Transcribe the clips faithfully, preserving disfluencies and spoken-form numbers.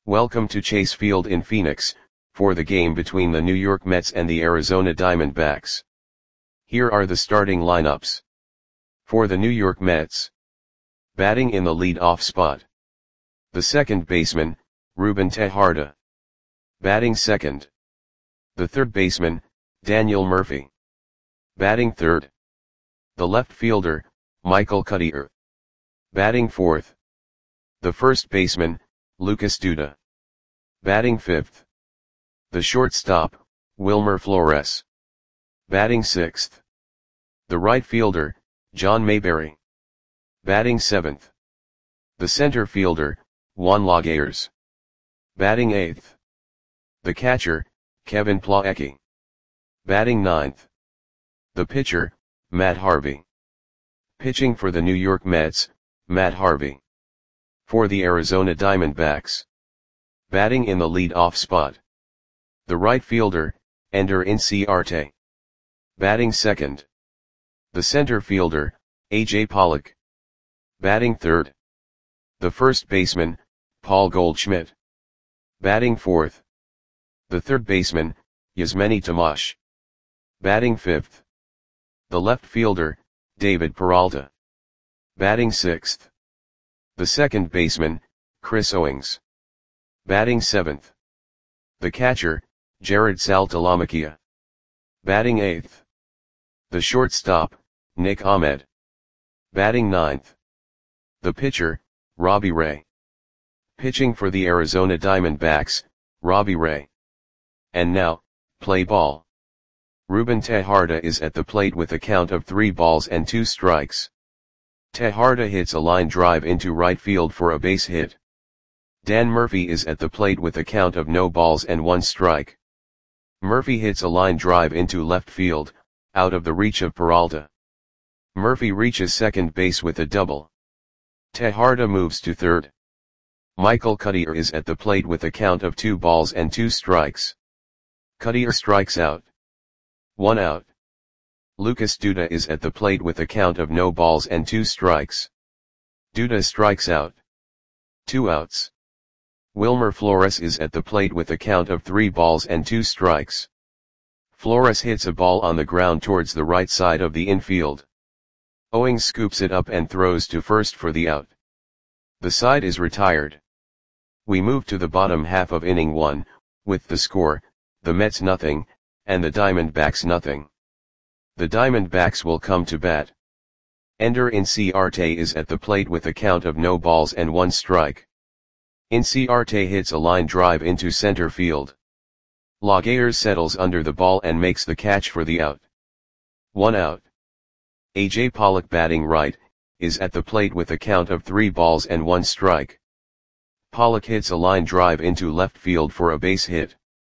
Welcome to Chase Field in Phoenix, for the game between the New York Mets and the Arizona Diamondbacks. Here are the starting lineups. For the New York Mets. Batting in the lead-off spot. The second baseman, Ruben Tejada. Batting second. The third baseman, Daniel Murphy. Batting third. The left fielder, Michael Cuddyer. Batting fourth. The first baseman, Lucas Duda. Batting fifth. The shortstop, Wilmer Flores. Batting sixth. The right fielder, John Mayberry. Batting seventh. The center fielder, Juan Laguerre. Batting eighth. The catcher, Kevin Plawecki. Batting ninth. The pitcher, Matt Harvey. Pitching for the New York Mets, Matt Harvey. For the Arizona Diamondbacks. Batting in the lead-off spot. The right fielder, Ender Inciarte. Batting second. The center fielder, A J Pollock. Batting third. The first baseman, Paul Goldschmidt. Batting fourth. The third baseman, Yasmany Tomas. Batting fifth. The left fielder, David Peralta. Batting sixth. The second baseman, Chris Owings. Batting seventh. The catcher, Jared Saltalamacchia. Batting eighth. The shortstop, Nick Ahmed. Batting ninth. The pitcher, Robbie Ray. Pitching for the Arizona Diamondbacks, Robbie Ray. And now, play ball. Ruben Tejada is at the plate with a count of three balls and two strikes. Tejada hits a line drive into right field for a base hit. Dan Murphy is at the plate with a count of no balls and one strike. Murphy hits a line drive into left field, out of the reach of Peralta. Murphy reaches second base with a double. Tejada moves to third. Michael Cuddyer is at the plate with a count of two balls and two strikes. Cuddyer strikes out. One out. Lucas Duda is at the plate with a count of no balls and two strikes. Duda strikes out. Two outs. Wilmer Flores is at the plate with a count of three balls and two strikes. Flores hits a ball on the ground towards the right side of the infield. Owings scoops it up and throws to first for the out. The side is retired. We move to the bottom half of inning one, with the score, the Mets nothing, and the Diamondbacks nothing. The Diamondbacks will come to bat. Ender Inciarte is at the plate with a count of no balls and one strike. Inciarte hits a line drive into center field. Laguerre settles under the ball and makes the catch for the out. One out. A J Pollock, batting right, is at the plate with a count of three balls and one strike. Pollock hits a line drive into left field for a base hit.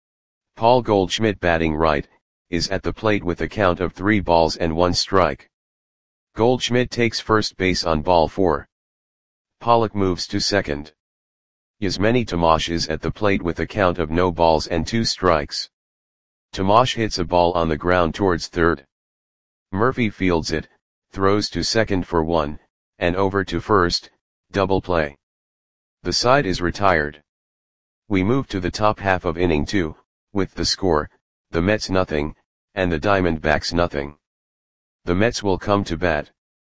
Paul Goldschmidt, batting right, is at the plate with a count of three balls and one strike. Goldschmidt takes first base on ball four. Pollock moves to second. Yasmany Tomas is at the plate with a count of no balls and two strikes. Tomas hits a ball on the ground towards third. Murphy fields it, throws to second for one, and over to first, double play. The side is retired. We move to the top half of inning two, with the score, the Mets nothing, and the Diamondbacks nothing. The Mets will come to bat.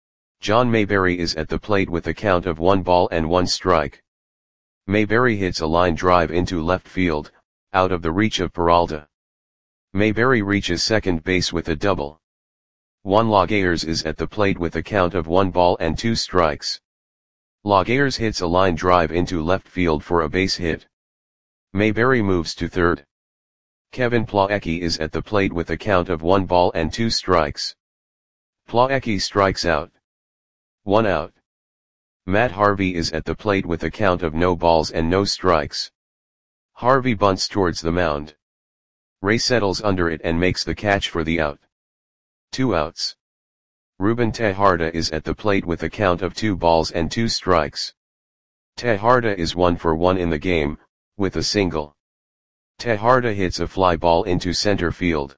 John Mayberry is at the plate with a count of one ball and one strike. Mayberry hits a line drive into left field, out of the reach of Peralta. Mayberry reaches second base with a double. Juan Laguerre is at the plate with a count of one ball and two strikes. Laguerre hits a line drive into left field for a base hit. Mayberry moves to third. Kevin Plawecki is at the plate with a count of one ball and two strikes. Plawecki strikes out. One out. Matt Harvey is at the plate with a count of no balls and no strikes. Harvey bunts towards the mound. Ray settles under it and makes the catch for the out. Two outs. Ruben Tejada is at the plate with a count of two balls and two strikes. Tejada is one for one in the game, with a single. Tejada hits a fly ball into center field.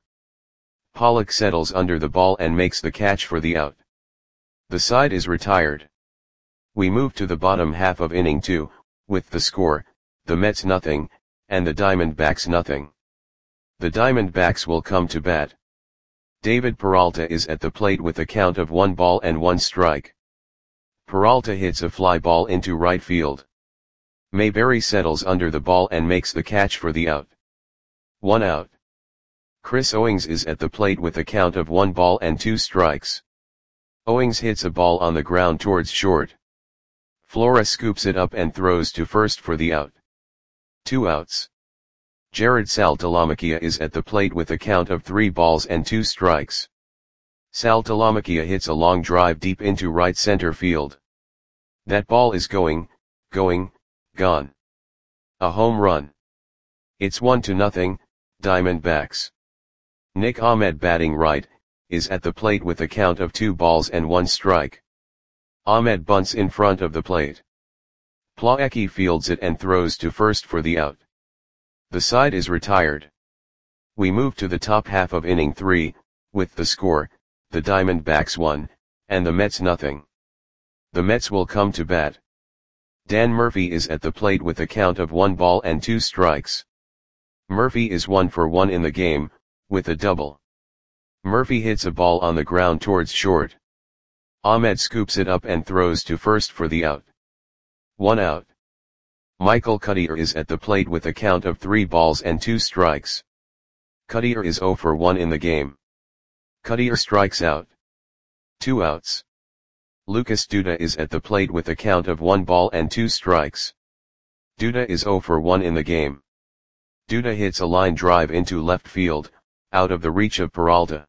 Pollock settles under the ball and makes the catch for the out. The side is retired. We move to the bottom half of inning two, with the score, the Mets nothing, and the Diamondbacks nothing. The Diamondbacks will come to bat. David Peralta is at the plate with a count of one ball and one strike. Peralta hits a fly ball into right field. Mayberry settles under the ball and makes the catch for the out. One out. Chris Owings is at the plate with a count of one ball and two strikes. Owings hits a ball on the ground towards short. Flores scoops it up and throws to first for the out. Two outs. Jared Saltalamacchia is at the plate with a count of three balls and two strikes. Saltalamacchia hits a long drive deep into right center field. That ball is going, going, gone. A home run. It's one to nothing, Diamondbacks. Nick Ahmed batting right, is at the plate with a count of two balls and one strike. Ahmed bunts in front of the plate. Plawecki fields it and throws to first for the out. The side is retired. We move to the top half of inning three, with the score, the Diamondbacks one, and the Mets nothing. The Mets will come to bat. Dan Murphy is at the plate with a count of one ball and two strikes. Murphy is one for one in the game, with a double. Murphy hits a ball on the ground towards short. Ahmed scoops it up and throws to first for the out. One out. Michael Cuddyer is at the plate with a count of three balls and two strikes. Cuddyer is zero for one in the game. Cuddyer strikes out. Two outs. Lucas Duda is at the plate with a count of one ball and two strikes. Duda is zero for one in the game. Duda hits a line drive into left field, out of the reach of Peralta.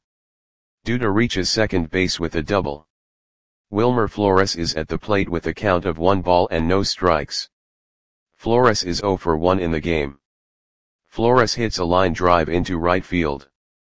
Duda reaches second base with a double. Wilmer Flores is at the plate with a count of one ball and no strikes. Flores is zero for one in the game. Flores hits a line drive into right field.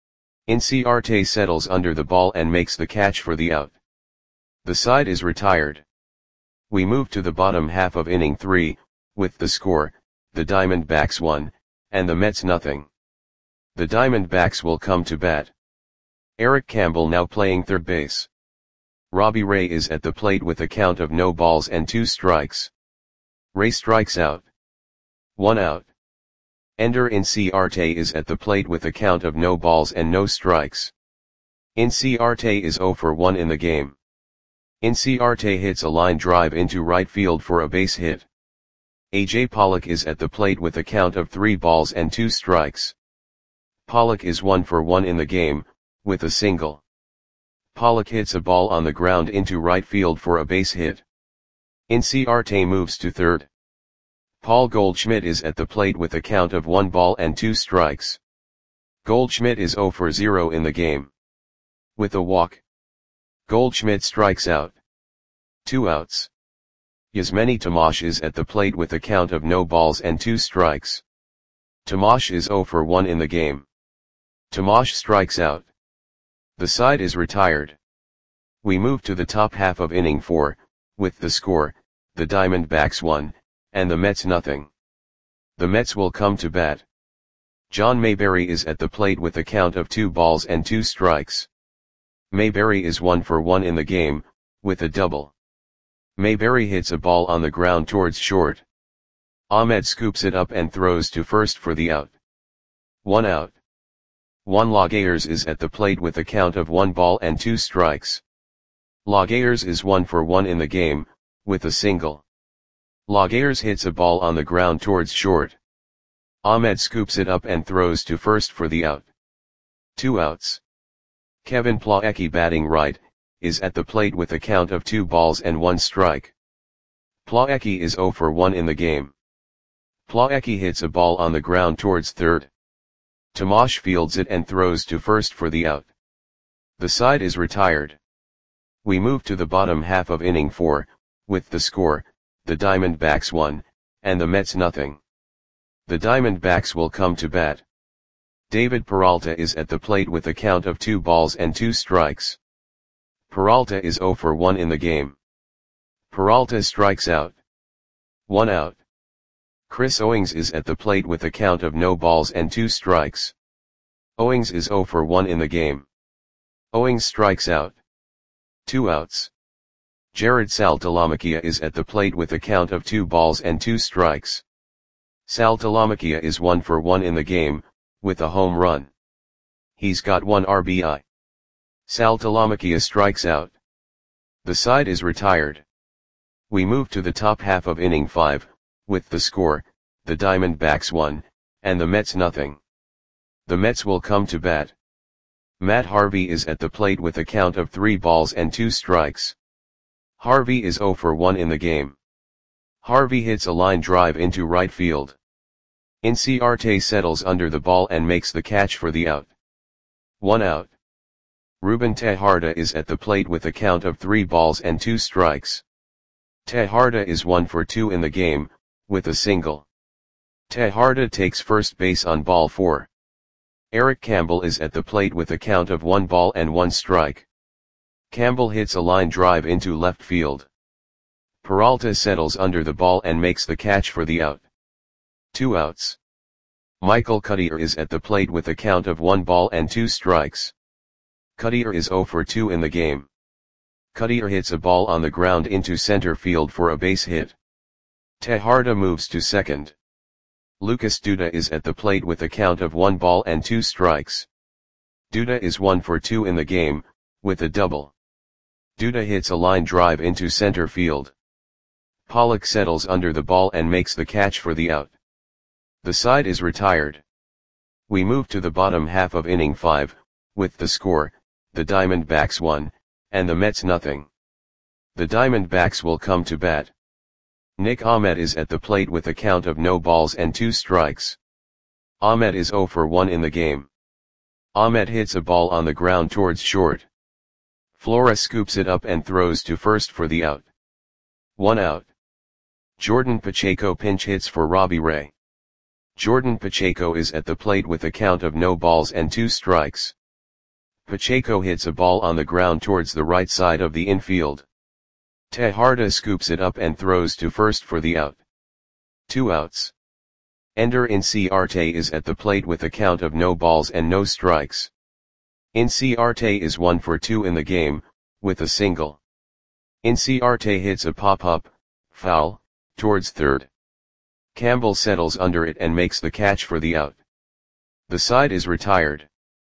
Inciarte settles under the ball and makes the catch for the out. The side is retired. We move to the bottom half of inning three, with the score, the Diamondbacks one, and the Mets nothing. The Diamondbacks will come to bat. Eric Campbell now playing third base. Robbie Ray is at the plate with a count of no balls and two strikes. Ray strikes out. One out. Ender Inciarte is at the plate with a count of no balls and no strikes. Inciarte is zero for one in the game. Inciarte hits a line drive into right field for a base hit. A J Pollock is at the plate with a count of three balls and two strikes. Pollock is one for one in the game, with a single. Pollock hits a ball on the ground into right field for a base hit. Inciarte moves to third. Paul Goldschmidt is at the plate with a count of one ball and two strikes. Goldschmidt is zero for zero in the game. With a walk. Goldschmidt strikes out. Two outs. Yasmani Tomash is at the plate with a count of no balls and two strikes. Tomash is zero for one in the game. Tomash strikes out. The side is retired. We move to the top half of inning four, with the score, the Diamondbacks one, and the Mets nothing. The Mets will come to bat. John Mayberry is at the plate with a count of two balls and two strikes. Mayberry is one for one in the game, with a double. Mayberry hits a ball on the ground towards short. Ahmed scoops it up and throws to first for the out. One out. Juan Lagares is at the plate with a count of one ball and two strikes. Lagares is one for one in the game, with a single. Lagares hits a ball on the ground towards short. Ahmed scoops it up and throws to first for the out. Two outs. Kevin Plawecki batting right, is at the plate with a count of two balls and one strike. Plawecki is zero for one in the game. Plawecki hits a ball on the ground towards third. Tomash fields it and throws to first for the out. The side is retired. We move to the bottom half of inning four, with the score, the Diamondbacks one, and the Mets nothing. The Diamondbacks will come to bat. David Peralta is at the plate with a count of two balls and two strikes. Peralta is zero for one in the game. Peralta strikes out. One out. Chris Owings is at the plate with a count of no balls and two strikes. Owings is zero for one in the game. Owings strikes out. Two outs. Jared Saltalamacchia is at the plate with a count of two balls and two strikes. Sal Talamacchia is one for one in the game, with a home run. He's got one R B I. Sal Talamacchia strikes out. The side is retired. We move to the top half of inning five, with the score, the Diamondbacks one, and the Mets nothing. The Mets will come to bat. Matt Harvey is at the plate with a count of three balls and two strikes. Harvey is zero for one in the game. Harvey hits a line drive into right field. Inciarte settles under the ball and makes the catch for the out. One out. Ruben Tejada is at the plate with a count of three balls and two strikes. Tejada is one for two in the game, with a single. Tejada takes first base on ball four. Eric Campbell is at the plate with a count of one ball and one strike. Campbell hits a line drive into left field. Peralta settles under the ball and makes the catch for the out. Two outs. Michael Cuddyer is at the plate with a count of one ball and two strikes. Cuddyer is zero for two in the game. Cuddyer hits a ball on the ground into center field for a base hit. Tejada moves to second. Lucas Duda is at the plate with a count of one ball and two strikes. Duda is one for two in the game, with a double. Duda hits a line drive into center field. Pollock settles under the ball and makes the catch for the out. The side is retired. We move to the bottom half of inning five, with the score, the Diamondbacks one, and the Mets nothing. The Diamondbacks will come to bat. Nick Ahmed is at the plate with a count of no balls and two strikes. Ahmed is zero for one in the game. Ahmed hits a ball on the ground towards short. Flores scoops it up and throws to first for the out. One out. Jordan Pacheco pinch hits for Robbie Ray. Jordan Pacheco is at the plate with a count of no balls and two strikes. Pacheco hits a ball on the ground towards the right side of the infield. Tejada scoops it up and throws to first for the out. Two outs. Ender Inciarte is at the plate with a count of no balls and no strikes. Inciarte is one for two in the game, with a single. Inciarte hits a pop-up, foul, towards third. Campbell settles under it and makes the catch for the out. The side is retired.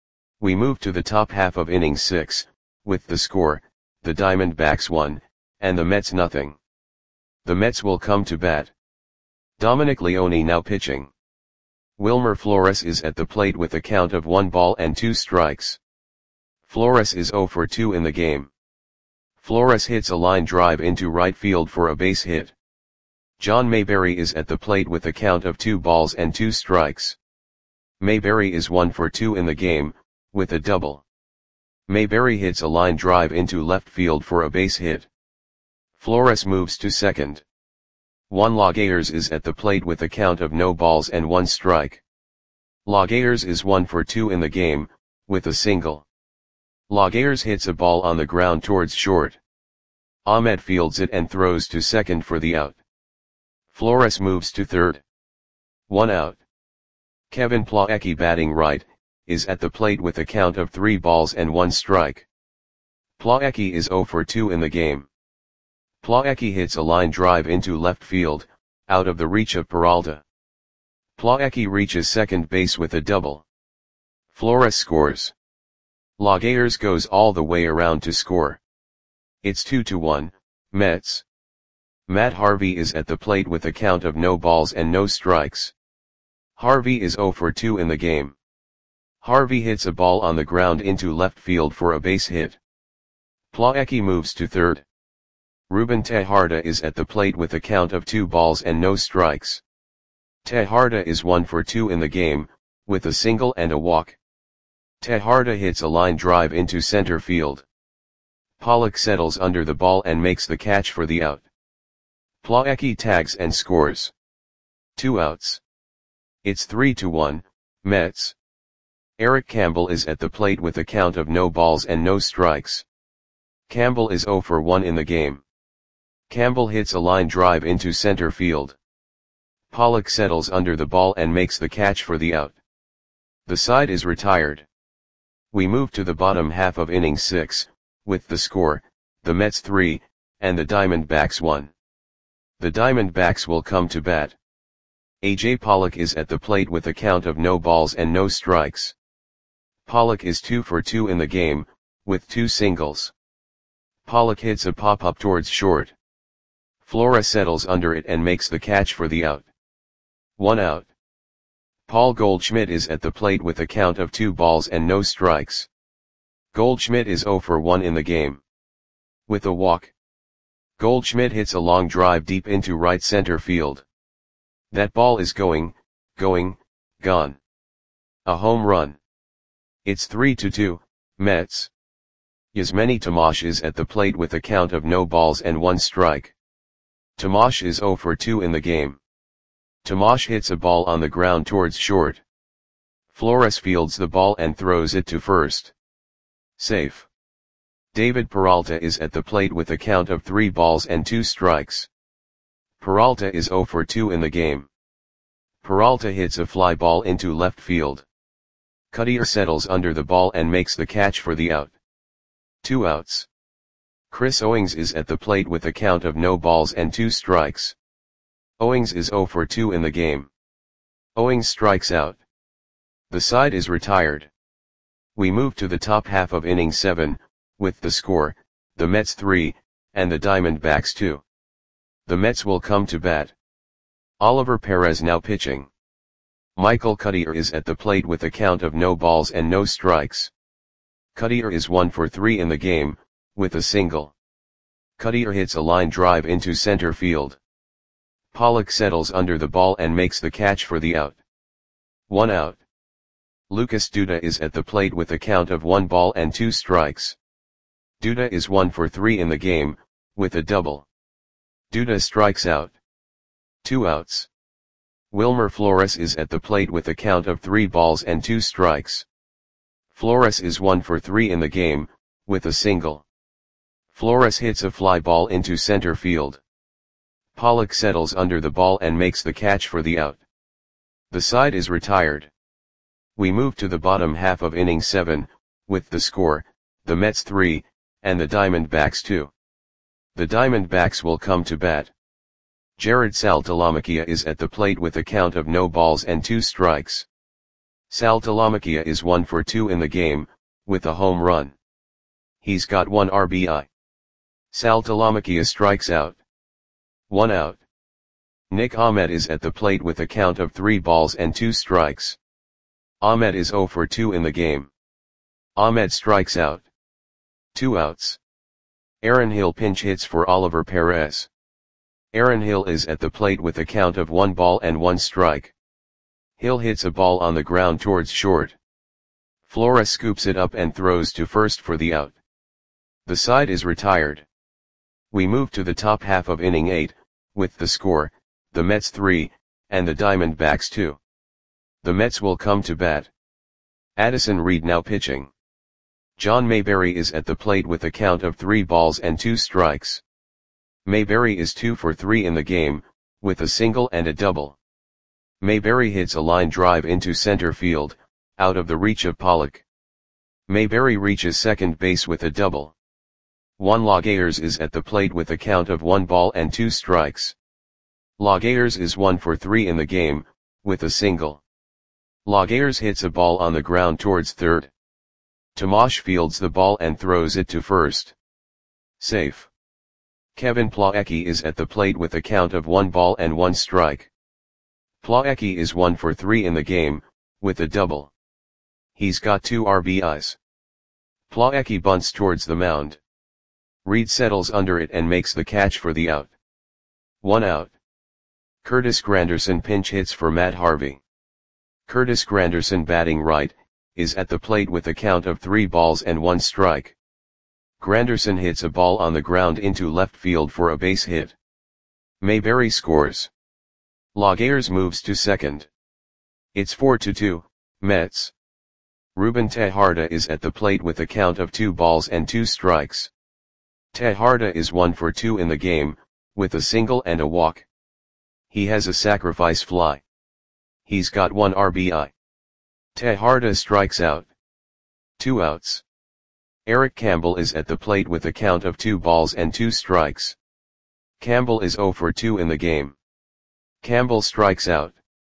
We move to the top half of inning six, with the score, the Diamondbacks one, and the Mets nothing. The Mets will come to bat. Dominic Leone now pitching. Wilmer Flores is at the plate with a count of one ball and two strikes. Flores is zero for two in the game. Flores hits a line drive into right field for a base hit. John Mayberry is at the plate with a count of two balls and two strikes. Mayberry is one for two in the game, with a double. Mayberry hits a line drive into left field for a base hit. Flores moves to second. Juan Laguerre is at the plate with a count of no balls and one strike. Laguerre is one for two in the game, with a single. Laguerre hits a ball on the ground towards short. Ahmed fields it and throws to second for the out. Flores moves to third. One out. Kevin Plawecki batting right, is at the plate with a count of three balls and one strike. Plawecki is zero for two in the game. Plawecki hits a line drive into left field, out of the reach of Peralta. Plawecki reaches second base with a double. Flores scores. Laguerre goes all the way around to score. It's two to one, Mets. Matt Harvey is at the plate with a count of no balls and no strikes. Harvey is zero for two in the game. Harvey hits a ball on the ground into left field for a base hit. Plawecki moves to third. Ruben Tejada is at the plate with a count of two balls and no strikes. Tejada is one for two in the game, with a single and a walk. Tejada hits a line drive into center field. Pollock settles under the ball and makes the catch for the out. Plawecki tags and scores. Two outs. It's three to one, Mets. Eric Campbell is at the plate with a count of no balls and no strikes. Campbell is zero for one in the game. Campbell hits a line drive into center field. Pollock settles under the ball and makes the catch for the out. The side is retired. We move to the bottom half of inning six, with the score, the Mets three, and the Diamondbacks one. The Diamondbacks will come to bat. A J Pollock is at the plate with a count of no balls and no strikes. Pollock is two for two in the game, with two singles. Pollock hits a pop-up towards short. Flora settles under it and makes the catch for the out. One out. Paul Goldschmidt is at the plate with a count of two balls and no strikes. Goldschmidt is zero for one in the game. With a walk, Goldschmidt hits a long drive deep into right center field. That ball is going, going, gone. A home run. It's three to two, Mets. Yasmany Tomash is at the plate with a count of no balls and one strike. Tomash is zero for two in the game. Tomash hits a ball on the ground towards short. Flores fields the ball and throws it to first. Safe. David Peralta is at the plate with a count of three balls and two strikes. Peralta is zero for two in the game. Peralta hits a fly ball into left field. Cutter settles under the ball and makes the catch for the out. Two outs. Chris Owings is at the plate with a count of no balls and two strikes. Owings is zero for two in the game. Owings strikes out. The side is retired. We move to the top half of inning seven, with the score, the Mets three, and the Diamondbacks two. The Mets will come to bat. Oliver Perez now pitching. Michael Cutter is at the plate with a count of no balls and no strikes. Cutter is one for three in the game, with a single. Cutter hits a line drive into center field. Pollock settles under the ball and makes the catch for the out. One out. Lucas Duda is at the plate with a count of one ball and two strikes. Duda is one for three in the game, with a double. Duda strikes out. Two outs. Wilmer Flores is at the plate with a count of three balls and two strikes. Flores is one for three in the game, with a single. Flores hits a fly ball into center field. Pollock settles under the ball and makes the catch for the out. The side is retired. We move to the bottom half of inning seven, with the score, the Mets three, and the Diamondbacks two. The Diamondbacks will come to bat. Jared Saltalamacchia is at the plate with a count of no balls and two strikes. Saltalamacchia is one for two in the game, with a home run. He's got one R B I. Saltalamacchia strikes out. One out. Nick Ahmed is at the plate with a count of three balls and two strikes. Ahmed is zero for two in the game. Ahmed strikes out. Two outs. Aaron Hill pinch hits for Oliver Perez. Aaron Hill is at the plate with a count of one ball and one strike. Hill hits a ball on the ground towards short. Flores scoops it up and throws to first for the out. The side is retired. We move to the top half of inning eight, with the score, the Mets three, and the Diamondbacks two. The Mets will come to bat. Addison Reed now pitching. John Mayberry is at the plate with a count of three balls and two strikes. Mayberry is two for three in the game, with a single and a double. Mayberry hits a line drive into center field, out of the reach of Pollock. Mayberry reaches second base with a double. Juan Lagares is at the plate with a count of one ball and two strikes. Lagares is one for three in the game, with a single. Lagares hits a ball on the ground towards third. Tomash fields the ball and throws it to first. Safe. Kevin Plawecki is at the plate with a count of one ball and one strike. Plawecki is one for three in the game, with a double. He's got two R B Is. Plawecki bunts towards the mound. Reed settles under it and makes the catch for the out. One out. Curtis Granderson pinch hits for Matt Harvey. Curtis Granderson, batting right, is at the plate with a count of three balls and one strike. Granderson hits a ball on the ground into left field for a base hit. Mayberry scores. Lagares moves to second. It's four to two, Mets. Ruben Tejada is at the plate with a count of two balls and two strikes. Tejada is one for two in the game, with a single and a walk. He has a sacrifice fly. He's got one R B I. Tejada strikes out. Two outs. Eric Campbell is at the plate with a count of two balls and two strikes. Campbell is zero for two in the game. Campbell strikes out.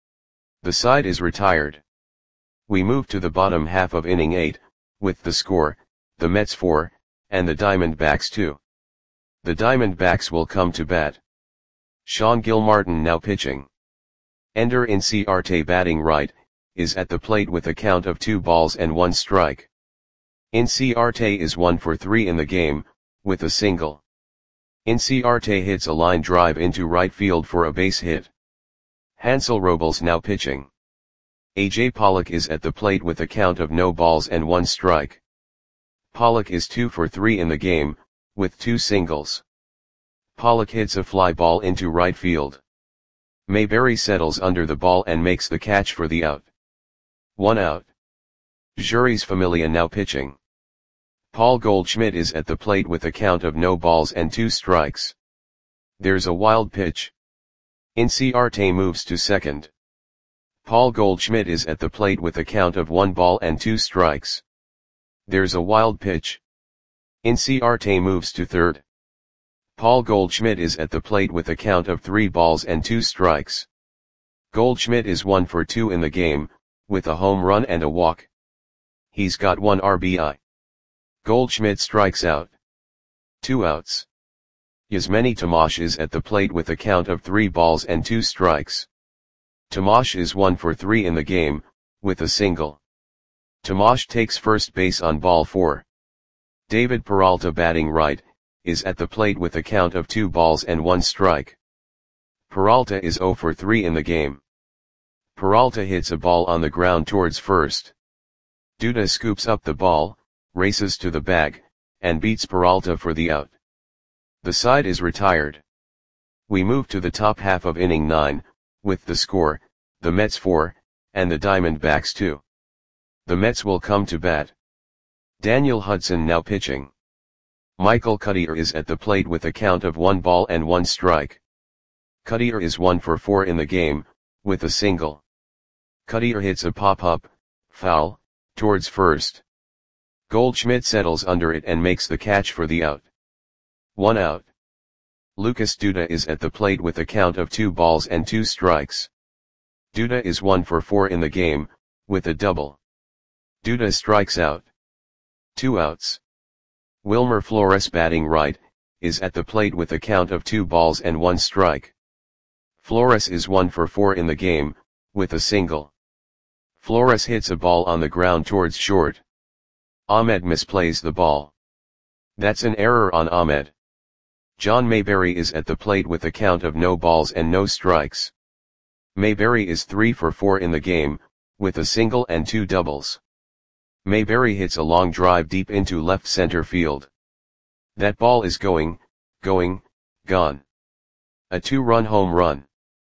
The side is retired. We move to the bottom half of inning eight, with the score, the Mets four, and the Diamondbacks two. The Diamondbacks will come to bat. Sean Gilmartin now pitching. Ender Inciarte batting right, is at the plate with a count of two balls and one strike. Inciarte is one for three in the game, with a single. Inciarte hits a line drive into right field for a base hit. Hansel Robles now pitching. A J Pollock is at the plate with a count of no balls and one strike. Pollock is two for three in the game, with two singles. Pollock hits a fly ball into right field. Mayberry settles under the ball and makes the catch for the out. One out. Jeurys Familia now pitching. Paul Goldschmidt is at the plate with a count of no balls and two strikes. There's a wild pitch. Inciarte moves to second. Paul Goldschmidt is at the plate with a count of one ball and two strikes. There's a wild pitch. Inciarte moves to third. Paul Goldschmidt is at the plate with a count of three balls and two strikes. Goldschmidt is one for two in the game, with a home run and a walk. He's got one R B I. Goldschmidt strikes out. Two outs. Yasmany Tomasz is at the plate with a count of three balls and two strikes. Tomasz is one for three in the game, with a single. Tomasz takes first base on ball four. David Peralta batting right, is at the plate with a count of two balls and one strike. Peralta is zero for three in the game. Peralta hits a ball on the ground towards first. Duda scoops up the ball, races to the bag, and beats Peralta for the out. The side is retired. We move to the top half of inning nine, with the score, the Mets four, and the Diamondbacks two. The Mets will come to bat. Daniel Hudson now pitching. Michael Cuddyer is at the plate with a count of one ball and one strike. Cuddyer is one for four in the game, with a single. Cuddyer hits a pop-up, foul, towards first. Goldschmidt settles under it and makes the catch for the out. One out. Lucas Duda is at the plate with a count of two balls and two strikes. Duda is one for four in the game, with a double. Duda strikes out. Two outs. Wilmer Flores batting right, is at the plate with a count of two balls and one strike. Flores is one for four in the game, with a single. Flores hits a ball on the ground towards short. Ahmed misplays the ball. That's an error on Ahmed. John Mayberry is at the plate with a count of no balls and no strikes. Mayberry is three for four in the game, with a single and two doubles. Mayberry hits a long drive deep into left center field. That ball is going, going, gone. A two-run home run.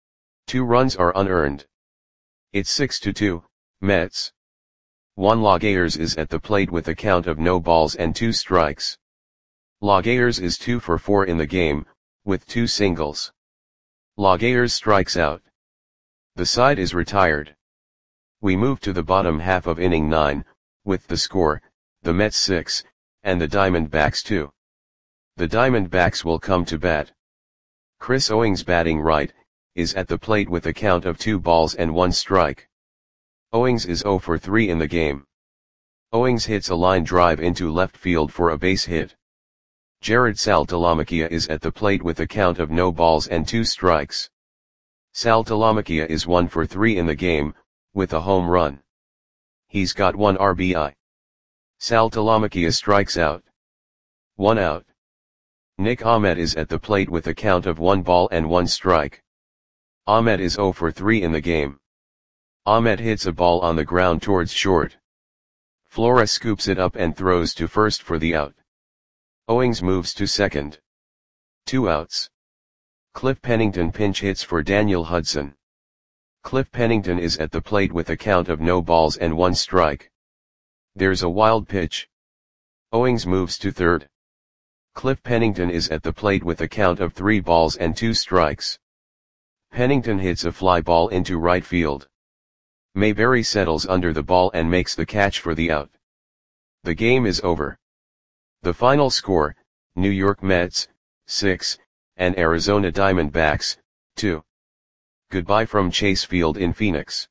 Two runs are unearned. It's six to two, Mets. Juan Laguerre is at the plate with a count of no balls and two strikes. Laguerre is two for four in the game, with two singles. Laguerre strikes out. The side is retired. We move to the bottom half of inning nine, with the score, the Mets six, and the Diamondbacks two. The Diamondbacks will come to bat. Chris Owings batting right, is at the plate with a count of two balls and one strike. Owings is zero for three in the game. Owings hits a line drive into left field for a base hit. Jared Saltalamacchia is at the plate with a count of no balls and two strikes. Saltalamacchia is one for three in the game, with a home run. He's got one R B I. Saltalamacchia strikes out. One out. Nick Ahmed is at the plate with a count of one ball and one strike. Ahmed is zero for three in the game. Ahmed hits a ball on the ground towards short. Flores scoops it up and throws to first for the out. Owings moves to second. Two outs. Cliff Pennington pinch hits for Daniel Hudson. Cliff Pennington is at the plate with a count of no balls and one strike. There's a wild pitch. Owings moves to third. Cliff Pennington is at the plate with a count of three balls and two strikes. Pennington hits a fly ball into right field. Mayberry settles under the ball and makes the catch for the out. The game is over. The final score, New York Mets, six, and Arizona Diamondbacks, two. Goodbye from Chase Field in Phoenix.